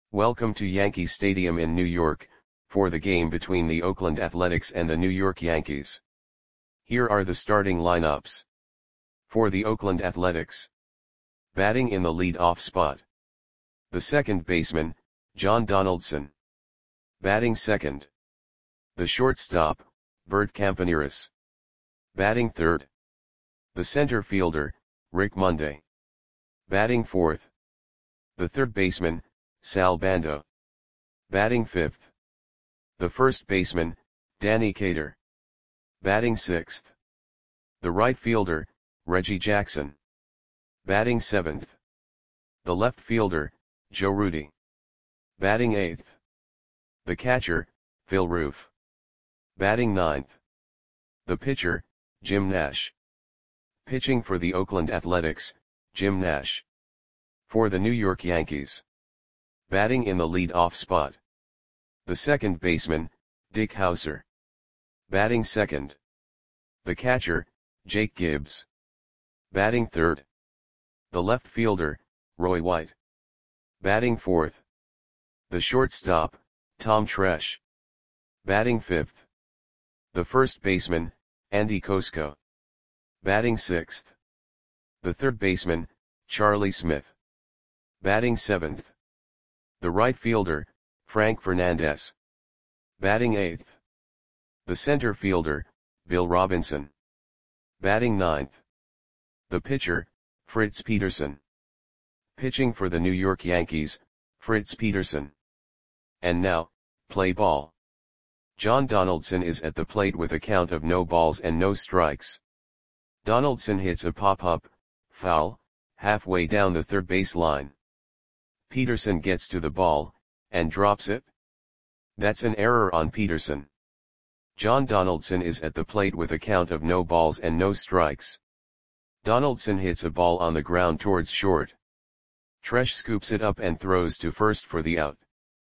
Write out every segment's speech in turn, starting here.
Welcome to Yankee Stadium in New York, for the game between the Oakland Athletics and the New York Yankees. Here are the starting lineups. For the Oakland Athletics. Batting in the lead-off spot. The second baseman, John Donaldson. Batting second. The shortstop, Bert Campaneris. Batting third. The center fielder, Rick Monday. Batting fourth. The third baseman, Sal Bando. Batting fifth. The first baseman, Danny Cater. Batting sixth. The right fielder, Reggie Jackson. Batting seventh. The left fielder, Joe Rudi. Batting eighth. The catcher, Phil Roof. Batting ninth. The pitcher, Jim Nash. Pitching for the Oakland Athletics, Jim Nash. For the New York Yankees. Batting in the lead-off spot. The second baseman, Dick Howser. Batting second. The catcher, Jake Gibbs. Batting third. The left fielder, Roy White. Batting fourth. The shortstop, Tom Tresh. Batting fifth. The first baseman, Andy Kosko. Batting sixth. The third baseman, Charlie Smith. Batting seventh. The right fielder, Frank Fernandez. Batting eighth. The center fielder, Bill Robinson. Batting ninth. The pitcher, Fritz Peterson. Pitching for the New York Yankees, Fritz Peterson. And now, play ball. John Donaldson is at the plate with a count of no balls and no strikes. Donaldson hits a pop-up, foul, halfway down the third base line. Peterson gets to the ball, and drops it. That's an error on Peterson. John Donaldson is at the plate with a count of no balls and no strikes. Donaldson hits a ball on the ground towards short. Tresh scoops it up and throws to first for the out.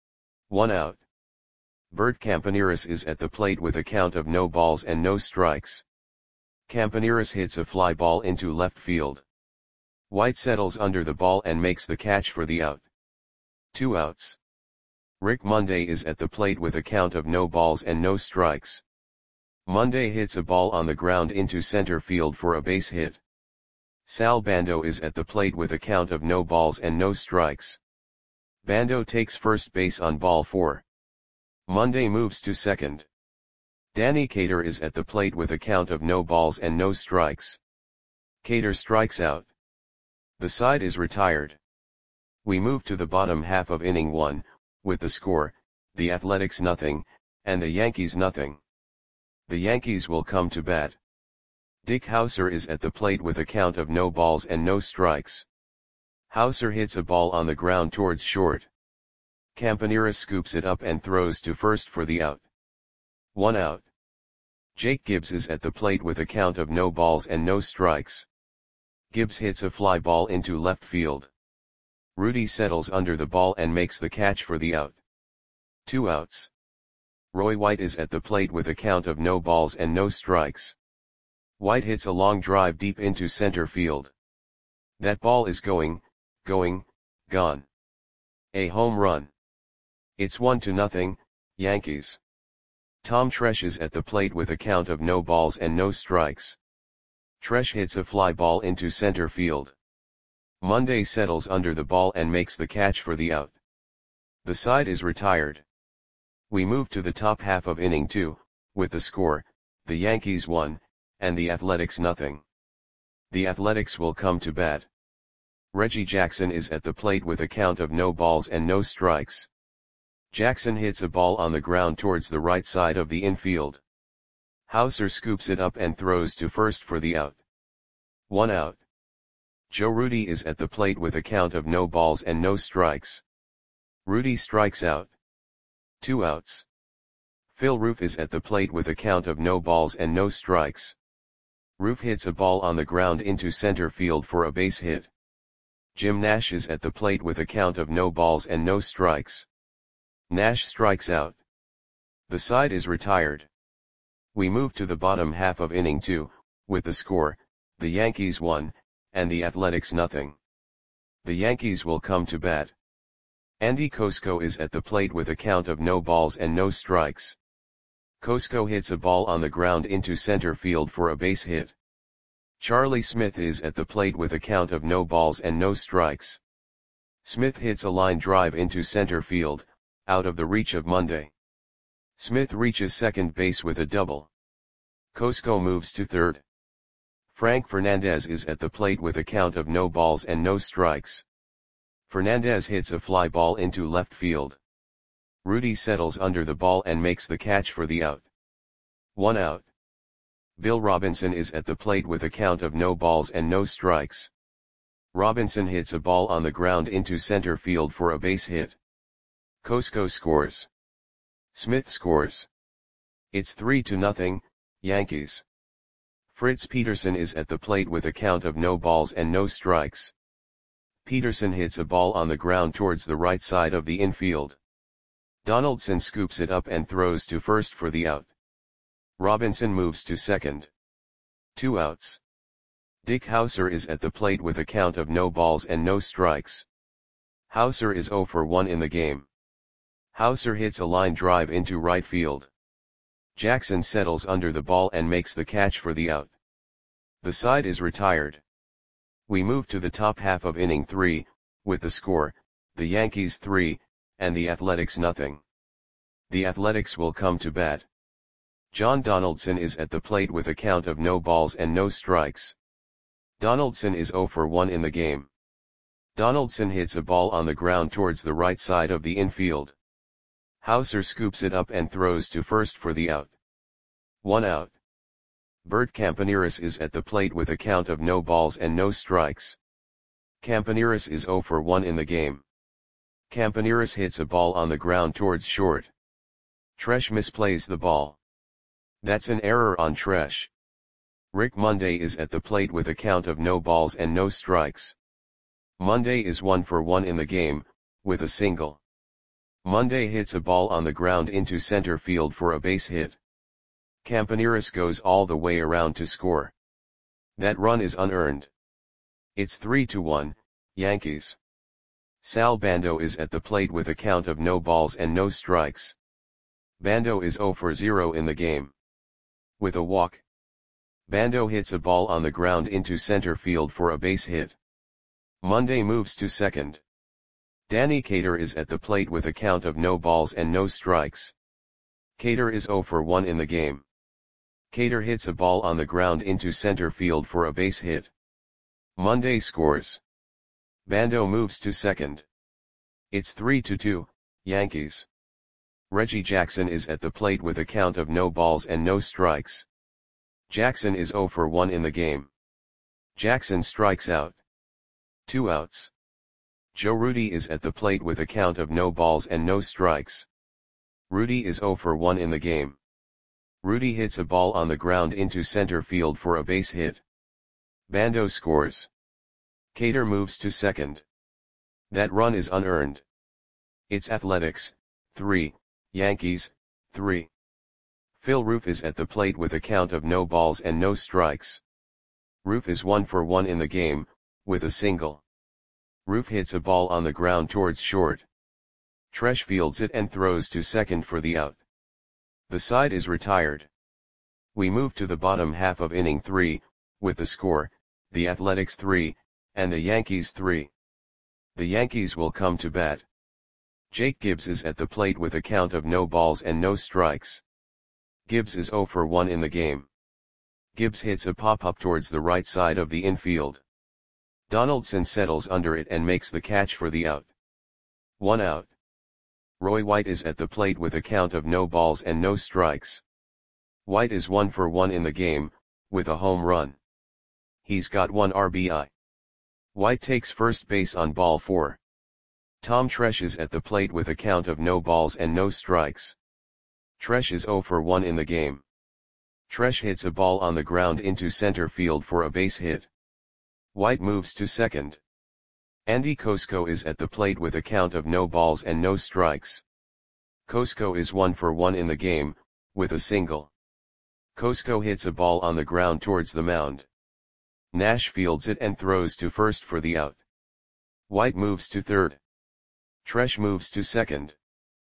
1 out. Bert Campaneris is at the plate with a count of no balls and no strikes. Campaneris hits a fly ball into left field. White settles under the ball and makes the catch for the out. 2 outs. Rick Monday is at the plate with a count of no balls and no strikes. Monday hits a ball on the ground into center field for a base hit. Sal Bando is at the plate with a count of no balls and no strikes. Bando takes first base on ball 4. Monday moves to second. Danny Cater is at the plate with a count of no balls and no strikes. Cater strikes out. The side is retired. We move to the bottom half of inning 1, with the score, the Athletics nothing, and the Yankees nothing. The Yankees will come to bat. Dick Howser is at the plate with a count of no balls and no strikes. Howser hits a ball on the ground towards short. Campaneris scoops it up and throws to first for the out. 1 out. Jake Gibbs is at the plate with a count of no balls and no strikes. Gibbs hits a fly ball into left field. Rudi settles under the ball and makes the catch for the out. 2 outs. Roy White is at the plate with a count of no balls and no strikes. White hits a long drive deep into center field. That ball is gone. A home run. It's 1-0, Yankees. Tom Tresh is at the plate with a count of no balls and no strikes. Tresh hits a fly ball into center field. Monday settles under the ball and makes the catch for the out. The side is retired. We move to the top half of inning 2, with the score, the Yankees 1, and the Athletics nothing. The Athletics will come to bat. Reggie Jackson is at the plate with a count of no balls and no strikes. Jackson hits a ball on the ground towards the right side of the infield. Howser scoops it up and throws to first for the out. 1 out. Joe Rudi is at the plate with a count of no balls and no strikes. Rudi strikes out. 2 outs. Phil Roof is at the plate with a count of no balls and no strikes. Roof hits a ball on the ground into center field for a base hit. Jim Nash is at the plate with a count of no balls and no strikes. Nash strikes out. The side is retired. We move to the bottom half of inning 2, with the score, the Yankees 1, and the Athletics nothing. The Yankees will come to bat. Andy Cosco is at the plate with a count of no balls and no strikes. Cosco hits a ball on the ground into center field for a base hit. Charlie Smith is at the plate with a count of no balls and no strikes. Smith hits a line drive into center field, out of the reach of Monday. Smith reaches second base with a double. Cosco moves to third. Frank Fernandez is at the plate with a count of no balls and no strikes. Fernandez hits a fly ball into left field. Rudy settles under the ball and makes the catch for the out. 1 out. Bill Robinson is at the plate with a count of no balls and no strikes. Robinson hits a ball on the ground into center field for a base hit. Cosco scores. Smith scores. It's 3-0, Yankees. Fritz Peterson is at the plate with a count of no balls and no strikes. Peterson hits a ball on the ground towards the right side of the infield. Donaldson scoops it up and throws to first for the out. Robinson moves to second. 2 outs. Dick Hauser is at the plate with a count of no balls and no strikes. Hauser is 0 for 1 in the game. Hauser hits a line drive into right field. Jackson settles under the ball and makes the catch for the out. The side is retired. We move to the top half of inning 3, with the score, the Yankees 3, and the Athletics nothing. The Athletics will come to bat. John Donaldson is at the plate with a count of no balls and no strikes. Donaldson is 0 for 1 in the game. Donaldson hits a ball on the ground towards the right side of the infield. Hauser scoops it up and throws to first for the out. 1 out. Bert Campaneris is at the plate with a count of no balls and no strikes. Campaneris is 0 for 1 in the game. Campaneris hits a ball on the ground towards short. Tresh misplays the ball. That's an error on Tresh. Rick Monday is at the plate with a count of no balls and no strikes. Monday is 1 for 1 in the game, with a single. Monday hits a ball on the ground into center field for a base hit. Campaneris goes all the way around to score. That run is unearned. It's 3-1, Yankees. Sal Bando is at the plate with a count of no balls and no strikes. Bando is 0 for 0 in the game. With a walk. Bando hits a ball on the ground into center field for a base hit. Monday moves to second. Danny Cater is at the plate with a count of no balls and no strikes. Cater is 0 for 1 in the game. Cater hits a ball on the ground into center field for a base hit. Monday scores. Bando moves to second. It's 3-2, Yankees. Reggie Jackson is at the plate with a count of no balls and no strikes. Jackson is 0 for 1 in the game. Jackson strikes out. 2 outs. Joe Rudi is at the plate with a count of no balls and no strikes. Rudi is 0 for 1 in the game. Rudi hits a ball on the ground into center field for a base hit. Bando scores. Cater moves to second. That run is unearned. It's Athletics, 3, Yankees, 3. Phil Roof is at the plate with a count of no balls and no strikes. Roof is 1 for 1 in the game, with a single. Roof hits a ball on the ground towards short. Tresh fields it and throws to second for the out. The side is retired. We move to the bottom half of inning 3, with the score, the Athletics 3, and the Yankees 3. The Yankees will come to bat. Jake Gibbs is at the plate with a count of no balls and no strikes. Gibbs is 0 for 1 in the game. Gibbs hits a pop-up towards the right side of the infield. Donaldson settles under it and makes the catch for the out. 1 out. Roy White is at the plate with a count of no balls and no strikes. White is 1 for 1 in the game, with a home run. He's got 1 RBI. White takes first base on ball 4. Tom Tresh is at the plate with a count of no balls and no strikes. Tresh is 0 for 1 in the game. Tresh hits a ball on the ground into center field for a base hit. White moves to second. Andy Cosco is at the plate with a count of no balls and no strikes. Cosco is 1 for 1 in the game, with a single. Cosco hits a ball on the ground towards the mound. Nash fields it and throws to first for the out. White moves to third. Tresh moves to second.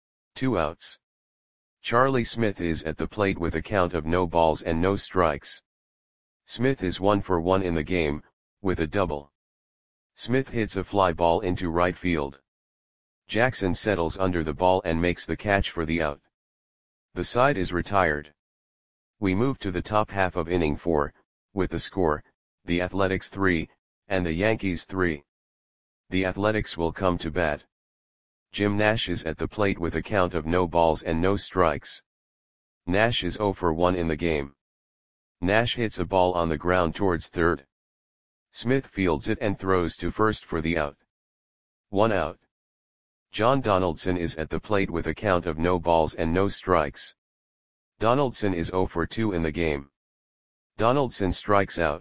2 outs. Charlie Smith is at the plate with a count of no balls and no strikes. Smith is 1 for 1 in the game, with a double. Smith hits a fly ball into right field. Jackson settles under the ball and makes the catch for the out. The side is retired. We move to the top half of inning 4, with the score, the Athletics 3, and the Yankees 3. The Athletics will come to bat. Jim Nash is at the plate with a count of no balls and no strikes. Nash is 0 for 1 in the game. Nash hits a ball on the ground towards third. Smith fields it and throws to first for the out. 1 out. John Donaldson is at the plate with a count of no balls and no strikes. Donaldson is 0 for 2 in the game. Donaldson strikes out.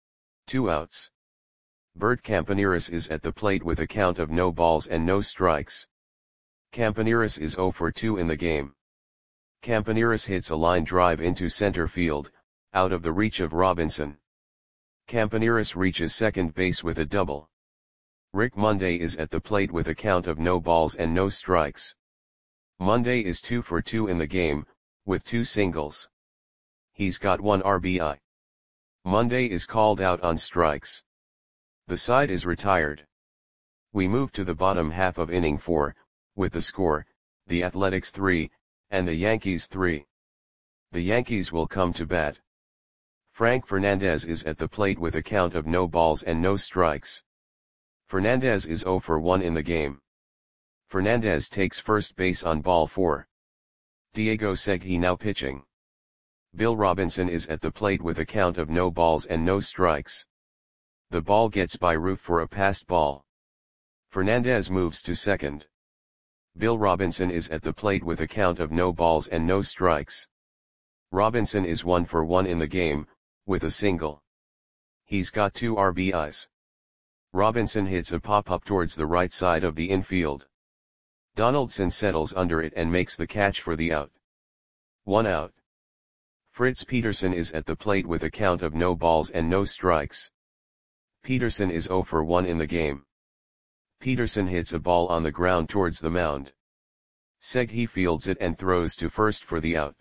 2 outs. Bert Campaneris is at the plate with a count of no balls and no strikes. Campaneris is 0 for 2 in the game. Campaneris hits a line drive into center field, out of the reach of Robinson. Campaneris reaches second base with a double. Rick Monday is at the plate with a count of no balls and no strikes. Monday is 2 for 2 in the game, with 2 singles. He's got 1 RBI. Monday is called out on strikes. The side is retired. We move to the bottom half of inning 4, with the score, the Athletics 3, and the Yankees 3. The Yankees will come to bat. Frank Fernandez is at the plate with a count of no balls and no strikes. Fernandez is 0 for 1 in the game. Fernandez takes first base on ball 4. Diego Segui now pitching. Bill Robinson is at the plate with a count of no balls and no strikes. The ball gets by Roof for a passed ball. Fernandez moves to second. Bill Robinson is at the plate with a count of no balls and no strikes. Robinson is 1 for 1 in the game, with a single. He's got 2 RBIs. Robinson hits a pop-up towards the right side of the infield. Donaldson settles under it and makes the catch for the out. 1 out. Fritz Peterson is at the plate with a count of no balls and no strikes. Peterson is 0 for 1 in the game. Peterson hits a ball on the ground towards the mound. Segui fields it and throws to first for the out.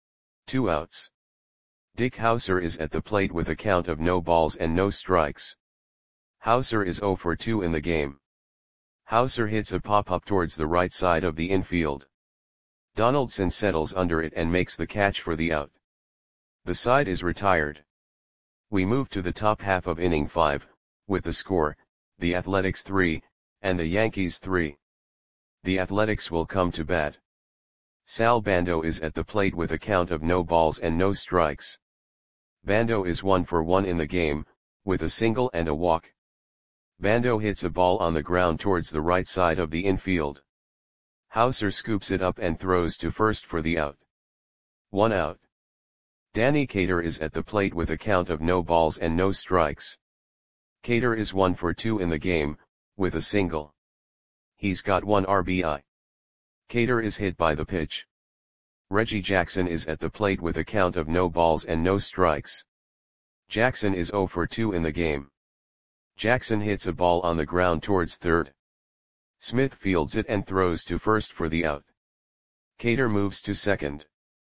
2 outs. Dick Hauser is at the plate with a count of no balls and no strikes. Hauser is 0 for 2 in the game. Hauser hits a pop-up towards the right side of the infield. Donaldson settles under it and makes the catch for the out. The side is retired. We move to the top half of inning 5, with the score, the Athletics 3, and the Yankees 3. The Athletics will come to bat. Sal Bando is at the plate with a count of no balls and no strikes. Bando is 1 for 1 in the game, with a single and a walk. Bando hits a ball on the ground towards the right side of the infield. Hauser scoops it up and throws to first for the out. 1 out. Danny Cater is at the plate with a count of no balls and no strikes. Cater is 1 for 2 in the game, with a single. He's got 1 RBI. Cater is hit by the pitch. Reggie Jackson is at the plate with a count of no balls and no strikes. Jackson is 0 for 2 in the game. Jackson hits a ball on the ground towards third. Smith fields it and throws to first for the out. Cater moves to second.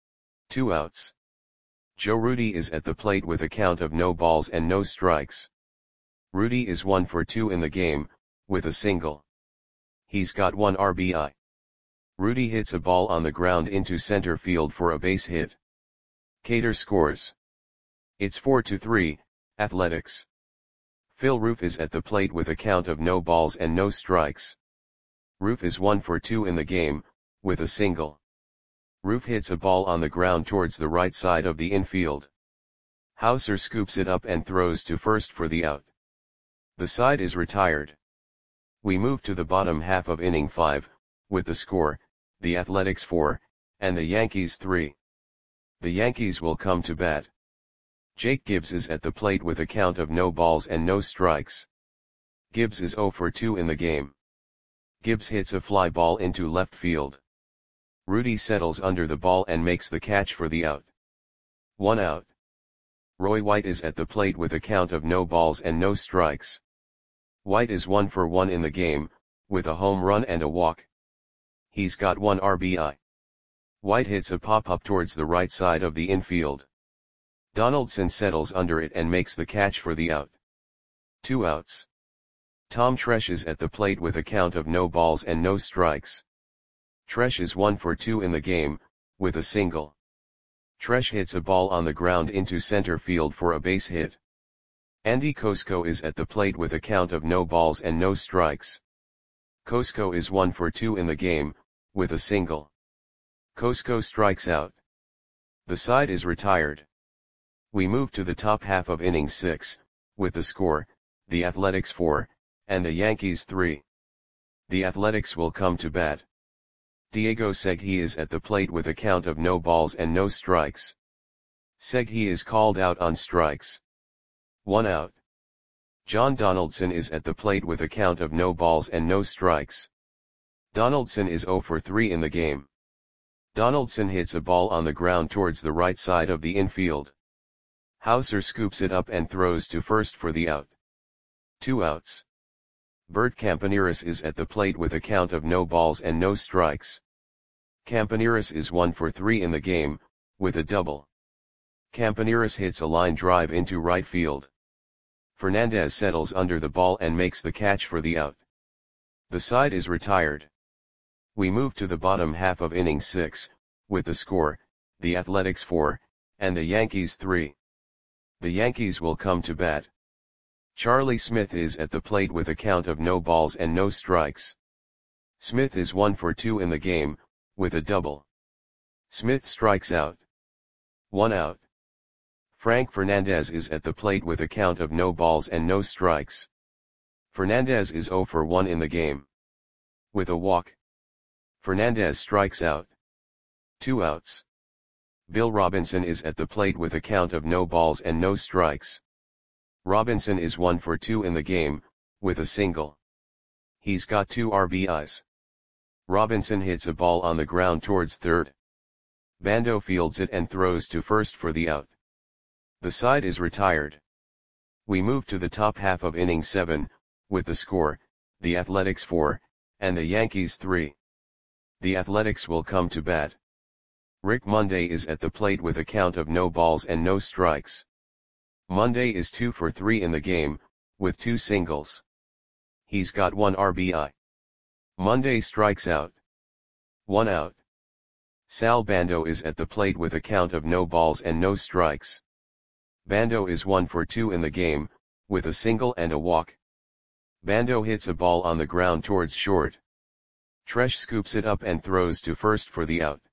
2 outs. Joe Rudi is at the plate with a count of no balls and no strikes. Rudi is 1 for 2 in the game, with a single. He's got 1 RBI. Rudi hits a ball on the ground into center field for a base hit. Cater scores. It's 4-3, Athletics. Phil Roof is at the plate with a count of no balls and no strikes. Roof is 1 for 2 in the game, with a single. Roof hits a ball on the ground towards the right side of the infield. Hauser scoops it up and throws to first for the out. The side is retired. We move to the bottom half of inning 5, with the score, the Athletics 4, and the Yankees 3. The Yankees will come to bat. Jake Gibbs is at the plate with a count of no balls and no strikes. Gibbs is 0 for 2 in the game. Gibbs hits a fly ball into left field. Rudi settles under the ball and makes the catch for the out. 1 out. Roy White is at the plate with a count of no balls and no strikes. White is 1 for 1 in the game, with a home run and a walk. He's got 1 RBI. White hits a pop-up towards the right side of the infield. Donaldson settles under it and makes the catch for the out. 2 outs. Tom Tresh is at the plate with a count of no balls and no strikes. Tresh is 1 for 2 in the game, with a single. Tresh hits a ball on the ground into center field for a base hit. Andy Kosko is at the plate with a count of no balls and no strikes. Kosko is 1 for 2 in the game, with a single. Kosko strikes out. The side is retired. We move to the top half of inning 6, with the score, the Athletics 4, and the Yankees 3. The Athletics will come to bat. Diego Segui is at the plate with a count of no balls and no strikes. Segui is called out on strikes. 1 out. John Donaldson is at the plate with a count of no balls and no strikes. Donaldson is 0 for 3 in the game. Donaldson hits a ball on the ground towards the right side of the infield. Hauser scoops it up and throws to first for the out. 2 outs. Bert Campaneris is at the plate with a count of no balls and no strikes. Campaneris is 1 for 3 in the game, with a double. Campaneris hits a line drive into right field. Fernandez settles under the ball and makes the catch for the out. The side is retired. We move to the bottom half of inning 6, with the score, the Athletics 4, and the Yankees 3. The Yankees will come to bat. Charlie Smith is at the plate with a count of no balls and no strikes. Smith is 1 for 2 in the game, with a double. Smith strikes out. 1 out. Frank Fernandez is at the plate with a count of no balls and no strikes. Fernandez is 0 for 1 in the game. With a walk. Fernandez strikes out. 2 outs. Bill Robinson is at the plate with a count of no balls and no strikes. Robinson is 1 for 2 in the game, with a single. He's got 2 RBIs. Robinson hits a ball on the ground towards third. Bando fields it and throws to first for the out. The side is retired. We move to the top half of inning 7, with the score, the Athletics 4, and the Yankees 3. The Athletics will come to bat. Rick Monday is at the plate with a count of no balls and no strikes. Monday is 2 for 3 in the game, with 2 singles. He's got 1 RBI. Monday strikes out. 1 out. Sal Bando is at the plate with a count of no balls and no strikes. Bando is 1 for 2 in the game, with a single and a walk. Bando hits a ball on the ground towards short. Tresh scoops it up and throws to first for the out.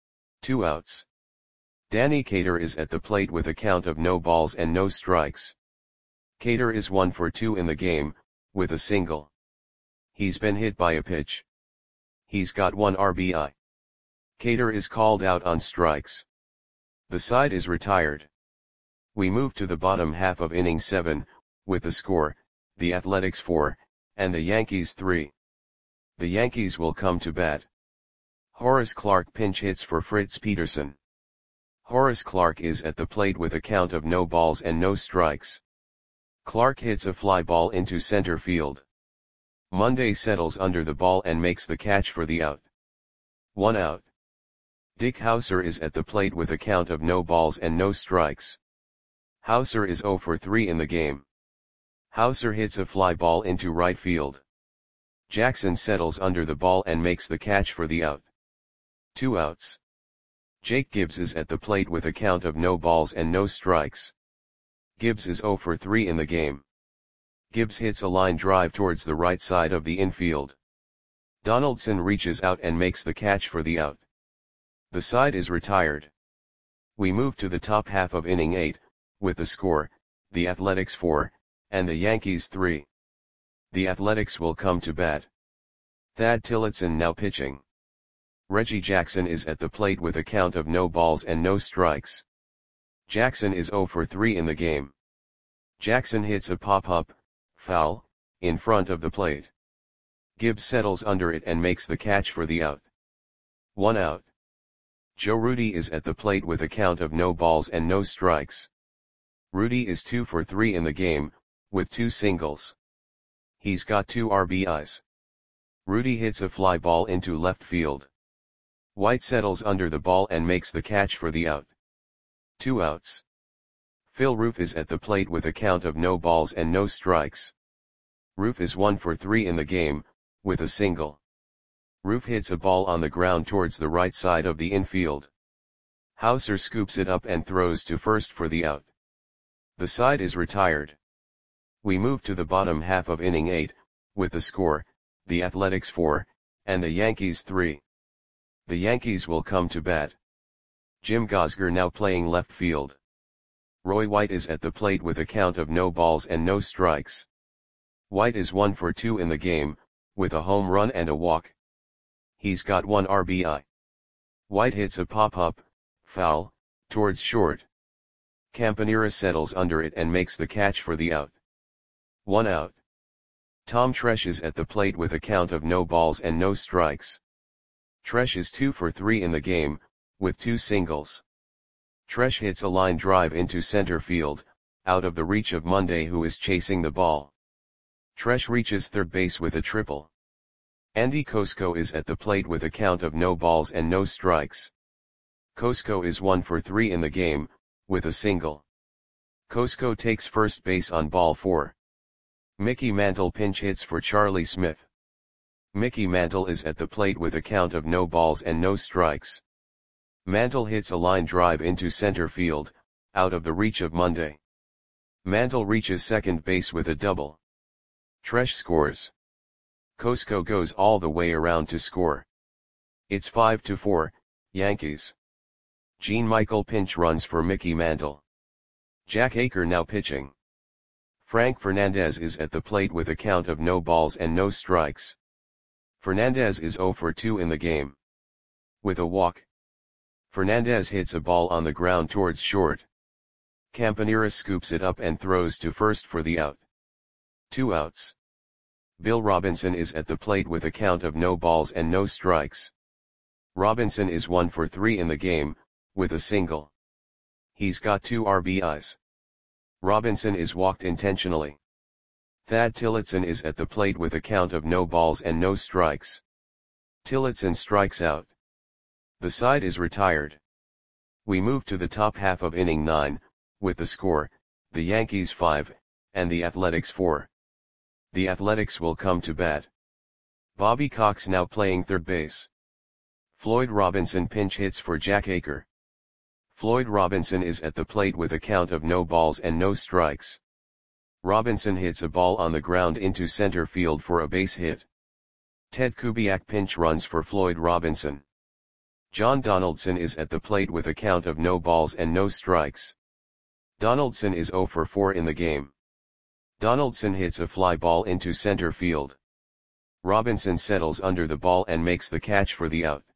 2 outs. Danny Cater is at the plate with a count of no balls and no strikes. Cater is 1 for 2 in the game, with a single. He's been hit by a pitch. He's got 1 RBI. Cater is called out on strikes. The side is retired. We move to the bottom half of inning 7, with the score, the Athletics 4, and the Yankees 3. The Yankees will come to bat. Horace Clarke pinch hits for Fritz Peterson. Horace Clarke is at the plate with a count of no balls and no strikes. Clarke hits a fly ball into center field. Monday settles under the ball and makes the catch for the out. 1 out. Dick Hauser is at the plate with a count of no balls and no strikes. Hauser is 0 for 3 in the game. Hauser hits a fly ball into right field. Jackson settles under the ball and makes the catch for the out. 2 outs. Jake Gibbs is at the plate with a count of no balls and no strikes. Gibbs is 0 for 3 in the game. Gibbs hits a line drive towards the right side of the infield. Donaldson reaches out and makes the catch for the out. The side is retired. We move to the top half of inning 8, with the score, the Athletics 4, and the Yankees 3. The Athletics will come to bat. Thad Tillotson now pitching. Reggie Jackson is at the plate with a count of no balls and no strikes. Jackson is 0 for 3 in the game. Jackson hits a pop-up, foul, in front of the plate. Gibbs settles under it and makes the catch for the out. 1 out. Joe Rudi is at the plate with a count of no balls and no strikes. Rudi is 2 for 3 in the game, with 2 singles. He's got 2 RBIs. Rudy hits a fly ball into left field. White settles under the ball and makes the catch for the out. 2 outs. Phil Roof is at the plate with a count of no balls and no strikes. Roof is 1 for 3 in the game, with a single. Roof hits a ball on the ground towards the right side of the infield. Hauser scoops it up and throws to first for the out. The side is retired. We move to the bottom half of inning 8, with the score, the Athletics 4, and the Yankees 3. The Yankees will come to bat. Jim Gosger now playing left field. Roy White is at the plate with a count of no balls and no strikes. White is 1 for 2 in the game, with a home run and a walk. He's got 1 RBI. White hits a pop-up, foul, towards short. Campanera settles under it and makes the catch for the out. 1 out. Tom Tresh is at the plate with a count of no balls and no strikes. Tresh is 2 for 3 in the game, with 2 singles. Tresh hits a line drive into center field, out of the reach of Monday, who is chasing the ball. Tresh reaches third base with a triple. Andy Kosko is at the plate with a count of no balls and no strikes. Kosko is 1 for 3 in the game, with a single. Kosko takes first base on ball 4. Mickey Mantle pinch hits for Charlie Smith. Mickey Mantle is at the plate with a count of no balls and no strikes. Mantle hits a line drive into center field, out of the reach of Monday. Mantle reaches second base with a double. Tresh scores. Kosko goes all the way around to score. It's 5-4, Yankees. Gene Michael pinch runs for Mickey Mantle. Jack Aker now pitching. Frank Fernandez is at the plate with a count of no balls and no strikes. Fernandez is 0 for 2 in the game. With a walk. Fernandez hits a ball on the ground towards short. Campanera scoops it up and throws to first for the out. 2 outs. Bill Robinson is at the plate with a count of no balls and no strikes. Robinson is 1 for 3 in the game, with a single. He's got 2 RBIs. Robinson is walked intentionally. Thad Tillotson is at the plate with a count of no balls and no strikes. Tillotson strikes out. The side is retired. We move to the top half of inning 9, with the score, the Yankees 5, and the Athletics 4. The Athletics will come to bat. Bobby Cox now playing third base. Floyd Robinson pinch hits for Jack Aker. Floyd Robinson is at the plate with a count of no balls and no strikes. Robinson hits a ball on the ground into center field for a base hit. Ted Kubiak pinch runs for Floyd Robinson. John Donaldson is at the plate with a count of no balls and no strikes. Donaldson is 0 for 4 in the game. Donaldson hits a fly ball into center field. Robinson settles under the ball and makes the catch for the out.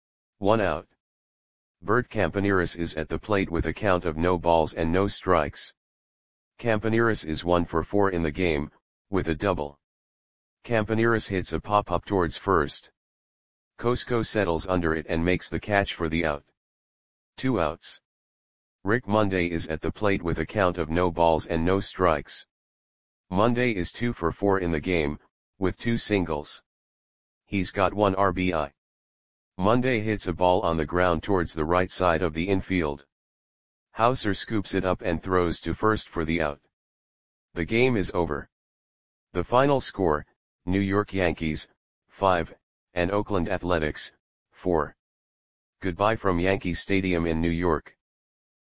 1 out. Bert Campaneris is at the plate with a count of no balls and no strikes. Campaneris is 1 for 4 in the game, with a double. Campaneris hits a pop-up towards first. Kosko settles under it and makes the catch for the out. 2 outs. Rick Monday is at the plate with a count of no balls and no strikes. Monday is 2 for 4 in the game, with 2 singles. He's got 1 RBI. Monday hits a ball on the ground towards the right side of the infield. Hauser scoops it up and throws to first for the out. The game is over. The final score, New York Yankees, 5, and Oakland Athletics, 4. Goodbye from Yankee Stadium in New York.